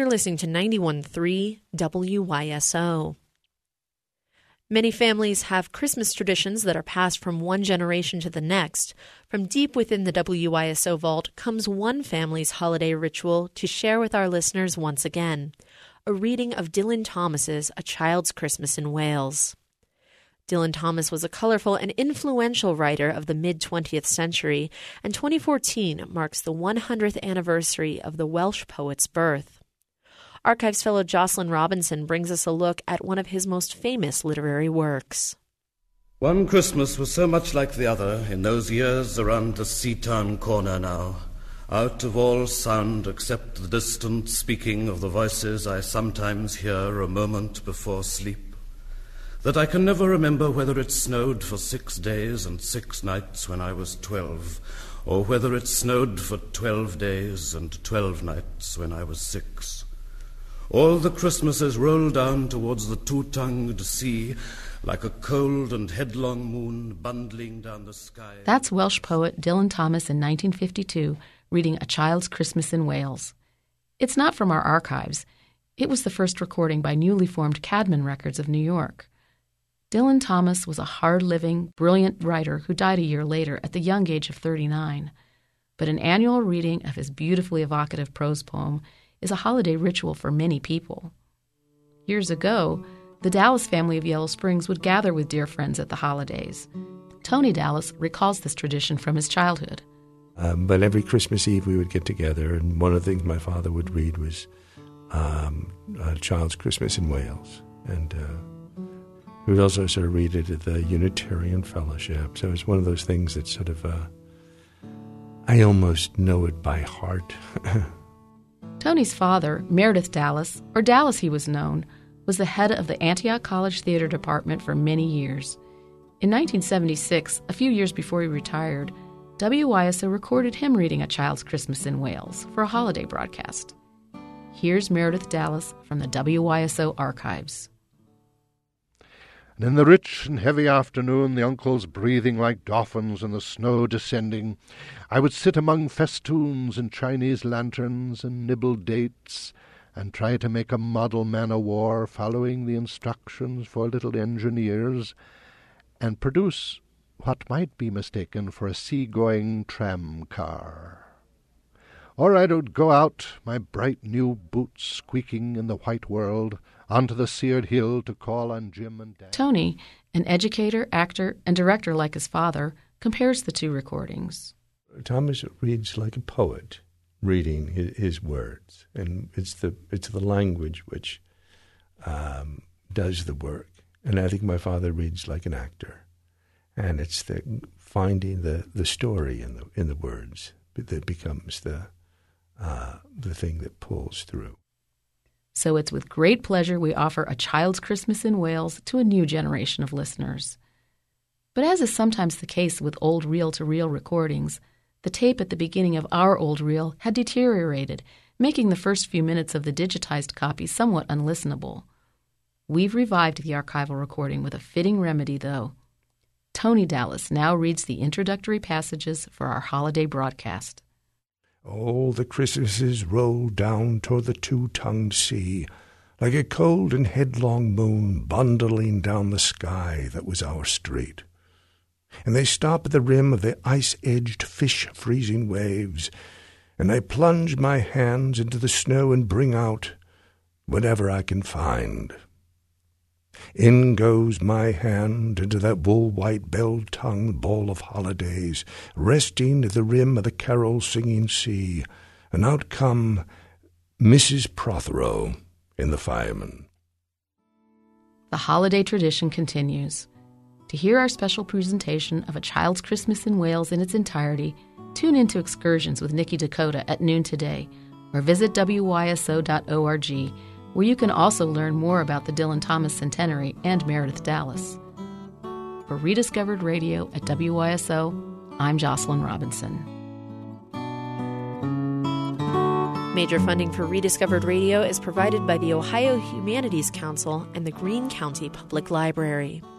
You're listening to 91.3 WYSO. Many families have Christmas traditions that are passed from one generation to the next. From deep within the WYSO vault comes one family's holiday ritual to share with our listeners once again, a reading of Dylan Thomas's A Child's Christmas in Wales. Dylan Thomas was a colorful and influential writer of the mid-20th century, and 2014 marks the 100th anniversary of the Welsh poet's birth. Archives fellow Jocelyn Robinson brings us a look at one of his most famous literary works. One Christmas was so much like the other in those years around the Seatown corner now, out of all sound except the distant speaking of the voices I sometimes hear a moment before sleep, that I can never remember whether it snowed for 6 days and 6 nights when I was 12, or whether it snowed for 12 days and 12 nights when I was 6. All the Christmases roll down towards the two-tongued sea like a cold and headlong moon bundling down the sky. That's Welsh poet Dylan Thomas in 1952 reading A Child's Christmas in Wales. It's not from our archives. It was the first recording by newly formed Cadman Records of New York. Dylan Thomas was a hard-living, brilliant writer who died a year later at the young age of 39. But an annual reading of his beautifully evocative prose poem is a holiday ritual for many people. Years ago, the Dallas family of Yellow Springs would gather with dear friends at the holidays. Tony Dallas recalls this tradition from his childhood. But every Christmas Eve we would get together, and one of the things my father would read was A Child's Christmas in Wales. And he would also sort of read it at the Unitarian Fellowship. So it's one of those things that sort of, I almost know it by heart. Tony's father, Meredith Dallas, or Dallas he was known, was the head of the Antioch College Theater Department for many years. In 1976, a few years before he retired, WYSO recorded him reading A Child's Christmas in Wales for a holiday broadcast. Here's Meredith Dallas from the WYSO archives. And in the rich and heavy afternoon, the uncles breathing like dolphins and the snow descending, I would sit among festoons and Chinese lanterns and nibble dates and try to make a model man-o'-war following the instructions for little engineers and produce what might be mistaken for a sea-going tram car. Or I would go out, my bright new boots squeaking in the white world, onto the seared hill to call on Jim and Dad. Tony, an educator, actor, and director like his father, compares the two recordings. Thomas reads like a poet, reading his words, and it's the language which does the work. And I think my father reads like an actor, and it's the finding the story in the words that becomes the thing that pulls through. So it's with great pleasure we offer A Child's Christmas in Wales to a new generation of listeners. But as is sometimes the case with old reel-to-reel recordings, the tape at the beginning of our old reel had deteriorated, making the first few minutes of the digitized copy somewhat unlistenable. We've revived the archival recording with a fitting remedy, though. Tony Dallas now reads the introductory passages for our holiday broadcast. All the Christmases rolled down toward the two-tongued sea, like a cold and headlong moon bundling down the sky that was our street. And they stop at the rim of the ice-edged, fish-freezing waves, and I plunge my hands into the snow and bring out whatever I can find. In goes my hand into that wool-white bell-tongued ball of holidays, resting at the rim of the carol-singing sea, and out come Mrs. Prothero in the Fireman. The holiday tradition continues. To hear our special presentation of A Child's Christmas in Wales in its entirety, tune into Excursions with Nikki Dakota at noon today, or visit wyso.org, where you can also learn more about the Dylan Thomas Centenary and Meredith Dallas. For Rediscovered Radio at WYSO, I'm Jocelyn Robinson. Major funding for Rediscovered Radio is provided by the Ohio Humanities Council and the Greene County Public Library.